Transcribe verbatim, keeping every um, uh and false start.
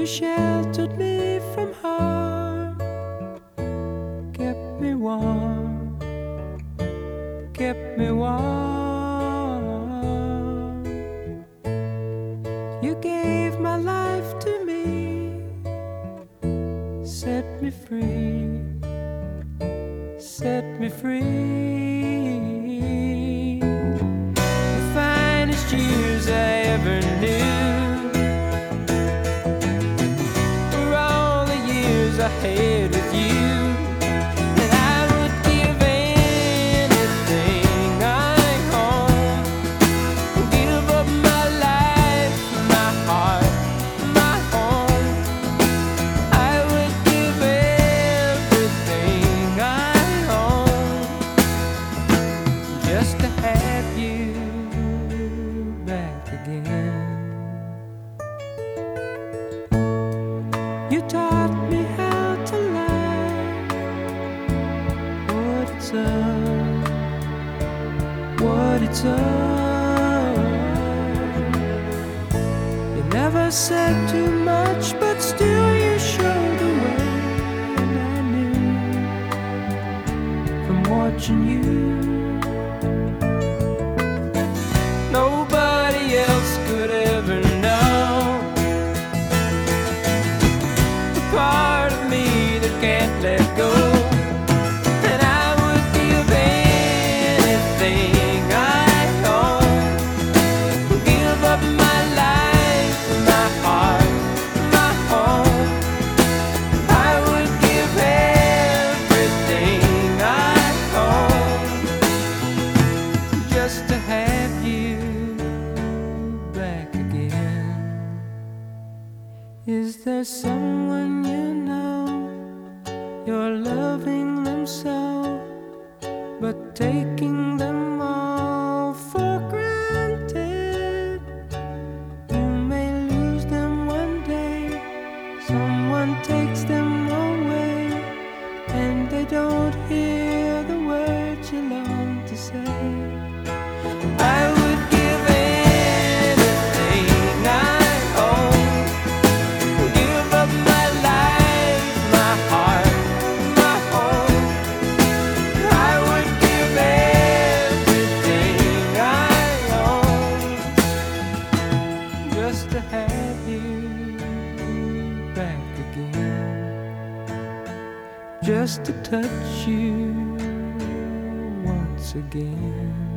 You sheltered me from harm, kept me warm, kept me warm. You gave my life to me, set me free, set me free. The finest years I ever knew were all the years I had with you. And I would give anything I own, give up my life, my heart, my home. I would give everything I own just to have you back again. You taught me how to love, what it's up, what it's up. You never said too much, but still you showed the way. And I knew from watching you, nobody else could ever know the part of me that can't let go. And I would give anything I own, give up my life, my heart, my home. I would give everything I own just to have you back again. Is there someone you know, you're loving them so, but taking them all for granted? You may lose them one day, someone takes them away, and they don't hear the words you long to say. I would give anything I own, give up my life, my heart, my home. I would give everything I own just to have you back again, just to touch you once again.